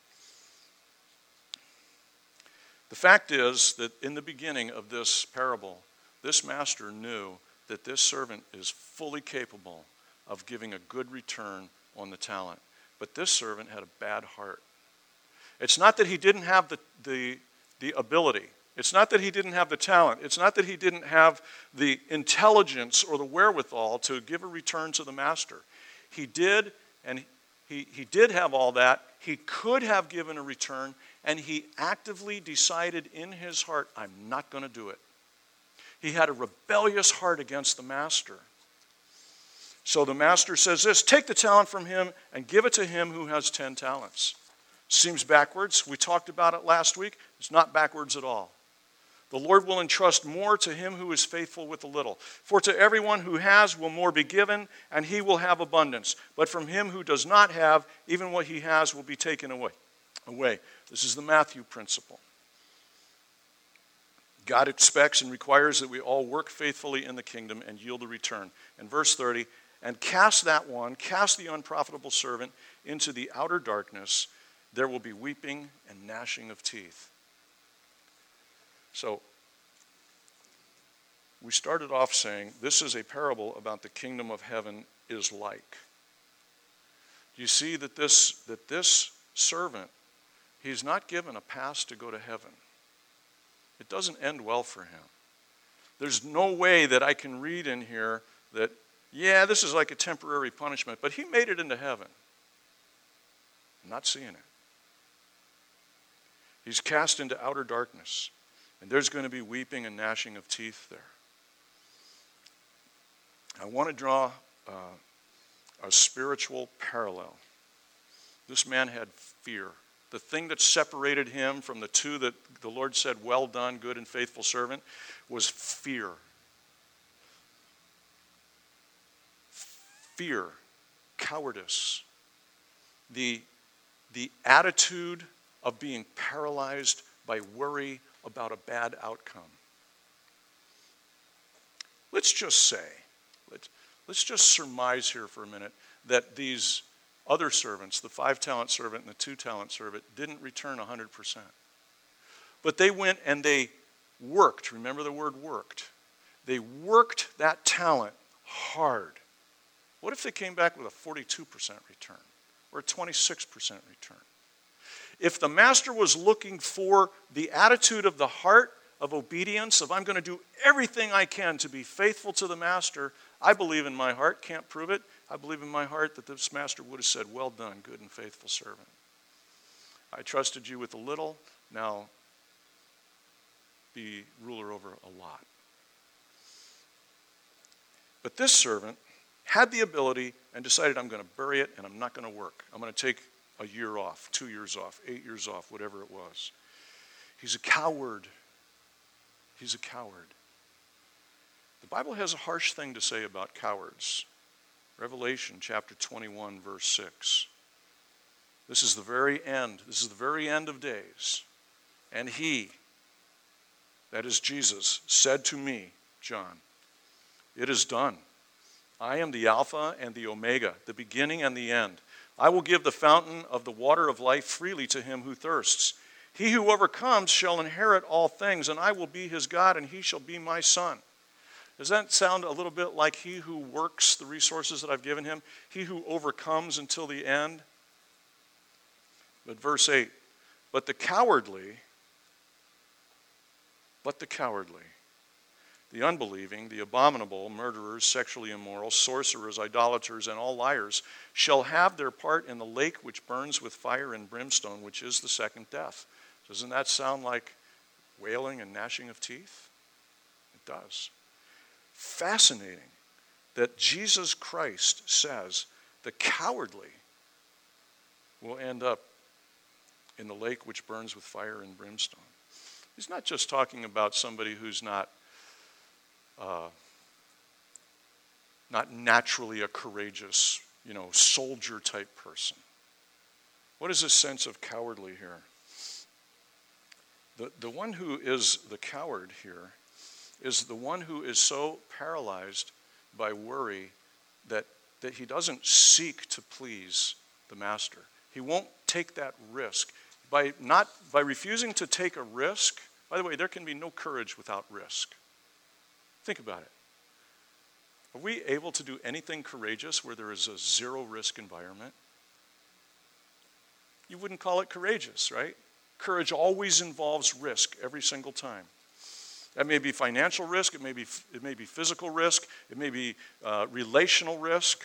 The fact is that in the beginning of this parable, this master knew that this servant is fully capable of giving a good return on the talent. But this servant had a bad heart. It's not that he didn't have the ability. It's not that he didn't have the talent. It's not that he didn't have the intelligence or the wherewithal to give a return to the master. He did, and he did have all that. He could have given a return, and he actively decided in his heart, I'm not going to do it. He had a rebellious heart against the master. So the master says this, take the talent from him and give it to him who has 10 talents. Seems backwards. We talked about it last week. It's not backwards at all. The Lord will entrust more to him who is faithful with a little. For to everyone who has will more be given, and he will have abundance. But from him who does not have, even what he has will be taken away. This is the Matthew principle. God expects and requires that we all work faithfully in the kingdom and yield a return. In verse 30, and cast the unprofitable servant into the outer darkness. There will be weeping and gnashing of teeth. So, we started off saying this is a parable about the kingdom of heaven is like. You see that this servant, he's not given a pass to go to heaven. It doesn't end well for him. There's no way that I can read in here that, yeah, this is like a temporary punishment, but he made it into heaven. I'm not seeing it. He's cast into outer darkness, and there's going to be weeping and gnashing of teeth there. I want to draw a spiritual parallel. This man had fear. The thing that separated him from the two that the Lord said, well done, good and faithful servant, was fear. Fear, cowardice, the attitude of being paralyzed by worry about a bad outcome. Let's just say, let's just surmise here for a minute that these other servants, the 5-talent servant and the 2-talent servant, didn't return 100%. But they went and they worked. Remember the word worked. They worked that talent hard. What if they came back with a 42% return or a 26% return? If the master was looking for the attitude of the heart of obedience, of I'm going to do everything I can to be faithful to the master, I believe in my heart, can't prove it, I believe in my heart that this master would have said, well done, good and faithful servant. I trusted you with a little, now be ruler over a lot. But this servant had the ability and decided, I'm going to bury it and I'm not going to work. I'm going to take a year off, 2 years off, 8 years off, whatever it was. He's a coward. He's a coward. The Bible has a harsh thing to say about cowards. Revelation chapter 21, verse 6. This is the very end. This is the very end of days. And he, that is Jesus, said to me, John, it is done. I am the Alpha and the Omega, the beginning and the end. I will give the fountain of the water of life freely to him who thirsts. He who overcomes shall inherit all things, and I will be his God, and he shall be my son. Does that sound a little bit like he who works the resources that I've given him? He who overcomes until the end? But verse 8, but the cowardly, the unbelieving, the abominable, murderers, sexually immoral, sorcerers, idolaters, and all liars shall have their part in the lake which burns with fire and brimstone, which is the second death. Doesn't that sound like wailing and gnashing of teeth? It does. Fascinating that Jesus Christ says the cowardly will end up in the lake which burns with fire and brimstone. He's not just talking about somebody who's not naturally a courageous, soldier type person. What is the sense of cowardly here? The one who is the coward here is the one who is so paralyzed by worry that he doesn't seek to please the master. He won't take that risk. By refusing to take a risk, by the way, there can be no courage without risk. Think about it. Are we able to do anything courageous where there is a zero risk environment? You wouldn't call it courageous, right? Courage always involves risk every single time. That may be financial risk, it may be physical risk, it may be relational risk.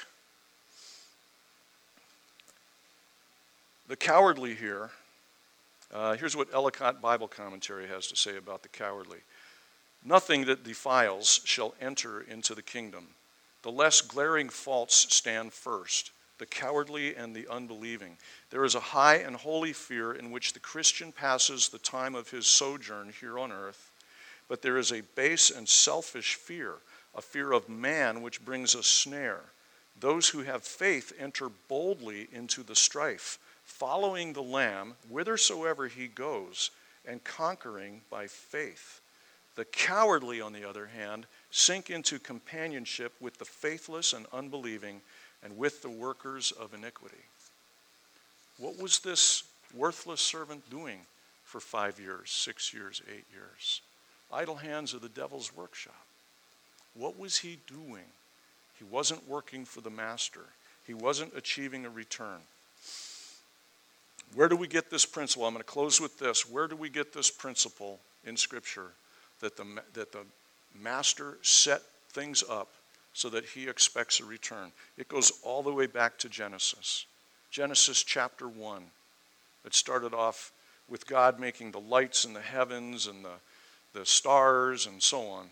The cowardly here, here's what Ellicott Bible Commentary has to say about the cowardly. Nothing that defiles shall enter into the kingdom. The less glaring faults stand first, the cowardly and the unbelieving. There is a high and holy fear in which the Christian passes the time of his sojourn here on earth, but there is a base and selfish fear, a fear of man which brings a snare. Those who have faith enter boldly into the strife, following the Lamb whithersoever he goes, and conquering by faith. The cowardly, on the other hand, sink into companionship with the faithless and unbelieving, and with the workers of iniquity. What was this worthless servant doing for 5 years, 6 years, 8 years? Idle hands are the devil's workshop. What was he doing? He wasn't working for the master. He wasn't achieving a return. Where do we get this principle? I'm going to close with this. Where do we get this principle in Scripture that the master set things up so that he expects a return? It goes all the way back to Genesis. Genesis chapter 1. It started off with God making the lights in the heavens and the stars and so on.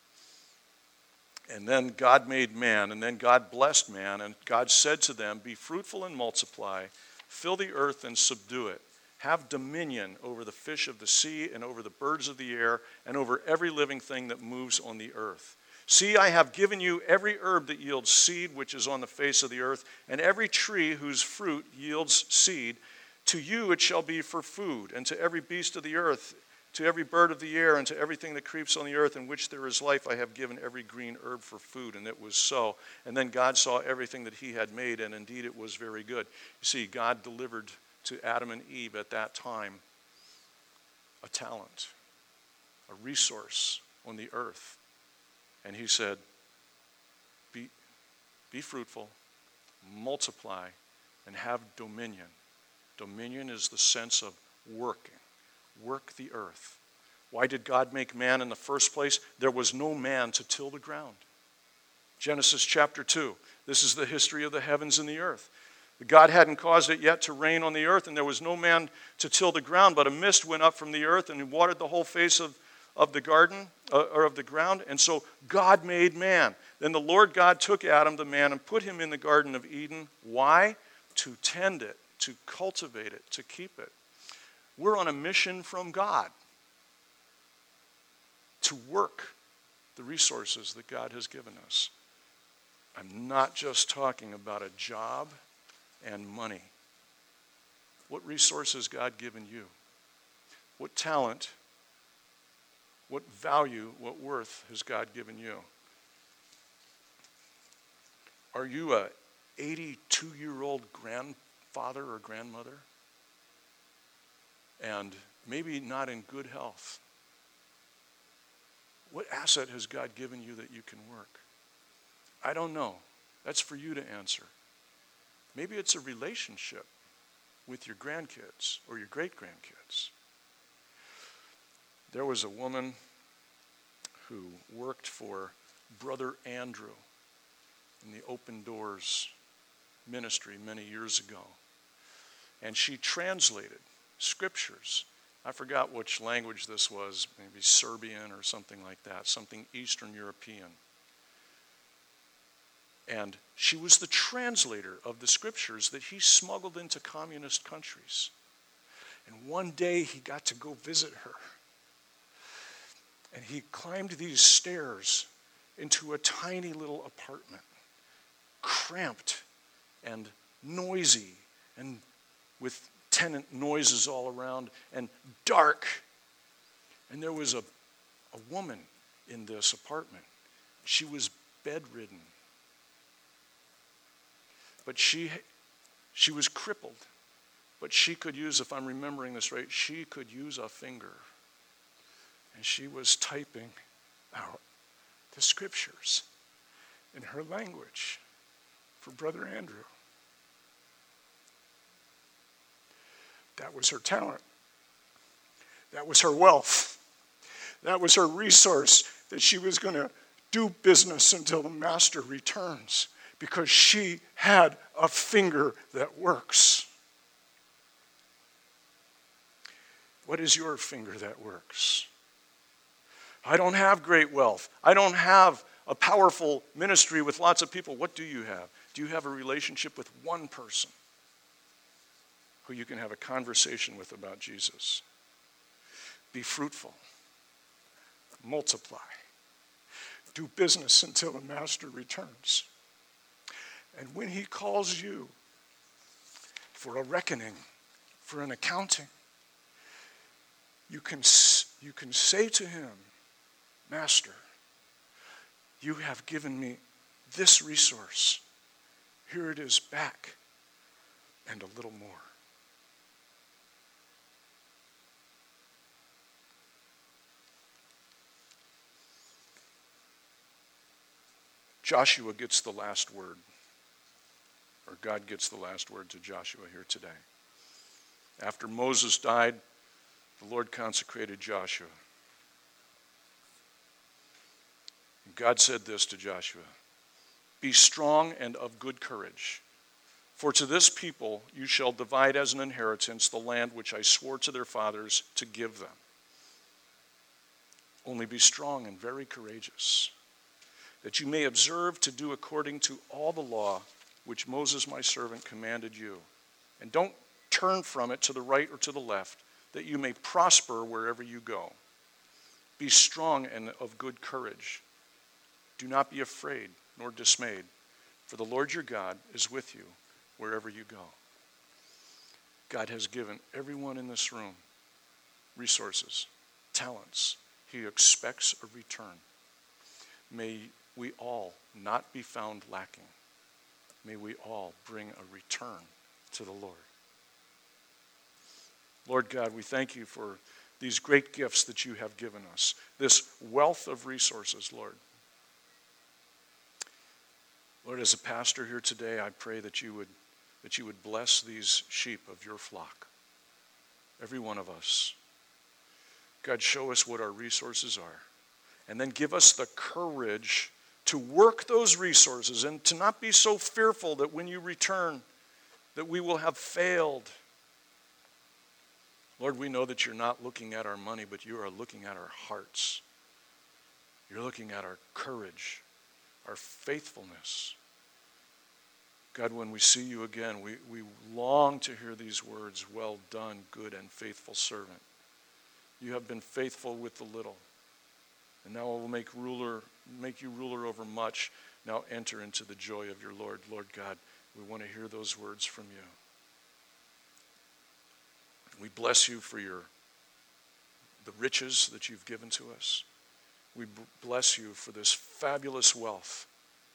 And then God made man, and then God blessed man, and God said to them, "Be fruitful and multiply, fill the earth and subdue it. Have dominion over the fish of the sea and over the birds of the air and over every living thing that moves on the earth. See, I have given you every herb that yields seed which is on the face of the earth, and every tree whose fruit yields seed. To you it shall be for food, and to every beast of the earth, to every bird of the air, and to everything that creeps on the earth in which there is life, I have given every green herb for food." And it was so. And then God saw everything that he had made, and indeed it was very good. You see, God delivered to Adam and Eve at that time a talent, a resource on the earth. And he said, be fruitful, multiply, and have dominion. Dominion is the sense of working. Work the earth. Why did God make man in the first place? There was no man to till the ground. Genesis chapter 2. This is the history of the heavens and the earth. God hadn't caused it yet to rain on the earth, and there was no man to till the ground, but a mist went up from the earth and watered the whole face of the garden, or of the ground. And so God made man. Then the Lord God took Adam, the man, and put him in the Garden of Eden. Why? To tend it, to cultivate it, to keep it. We're on a mission from God to work the resources that God has given us. I'm not just talking about a job and money. What resource has God given you? What talent, what value, what worth has God given you? Are you a 82-year-old grandfather or grandmother? And maybe not in good health. What asset has God given you that you can work? I don't know. That's for you to answer. Maybe it's a relationship with your grandkids or your great-grandkids. There was a woman who worked for Brother Andrew in the Open Doors ministry many years ago. And she translated scriptures I forgot which language this was, maybe Serbian or something like that, something Eastern European. And she was the translator of the scriptures that he smuggled into communist countries. And one day he got to go visit her. And he climbed these stairs into a tiny little apartment, cramped and noisy and with tenant noises all around and dark. And there was a woman in this apartment. She was bedridden. But she was crippled. But she could use, if I'm remembering this right, she could use a finger. And she was typing out the scriptures in her language for Brother Andrew. That was her talent. That was her wealth. That was her resource that she was going to do business until the master returns, because she had a finger that works. What is your finger that works? I don't have great wealth. I don't have a powerful ministry with lots of people. What do you have? Do you have a relationship with one person who you can have a conversation with about Jesus? Be fruitful. Multiply. Do business until the master returns. And when he calls you for a reckoning, for an accounting, you can say to him, Master, you have given me this resource. Here it is back, and a little more. Joshua gets the last word, or God gets the last word to Joshua here today. After Moses died, the Lord consecrated Joshua. God said this to Joshua, "Be strong and of good courage, for to this people you shall divide as an inheritance the land which I swore to their fathers to give them. Only be strong and very courageous, that you may observe to do according to all the law which Moses my servant commanded you. And don't turn from it to the right or to the left, that you may prosper wherever you go. Be strong and of good courage. Do not be afraid nor dismayed, for the Lord your God is with you wherever you go." God has given everyone in this room resources, talents. He expects a return. May we all not be found lacking. May we all bring a return to the Lord. Lord God, we thank you for these great gifts that you have given us, this wealth of resources, Lord. Lord, as a pastor here today, I pray that you would bless these sheep of your flock, every one of us. God, show us what our resources are, and then give us the courage to work those resources and to not be so fearful that when you return, that we will have failed. Lord, we know that you're not looking at our money, but you are looking at our hearts. You're looking at our courage, our faithfulness. God, when we see you again, we long to hear these words, "Well done, good and faithful servant. You have been faithful with the little, and now I will make you ruler over much. Now enter into the joy of your Lord." Lord God, we want to hear those words from you. We bless you for the riches that you've given to us. We bless you for this fabulous wealth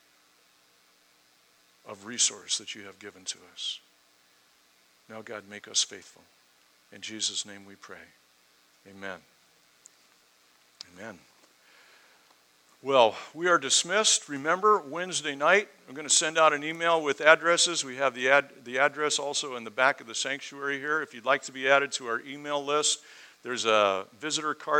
of resource that you have given to us. Now, God, make us faithful. In Jesus' name we pray. Amen. Amen. Well, we are dismissed. Remember, Wednesday night, I'm going to send out an email with addresses. We have the address also in the back of the sanctuary here. If you'd like to be added to our email list, there's a visitor card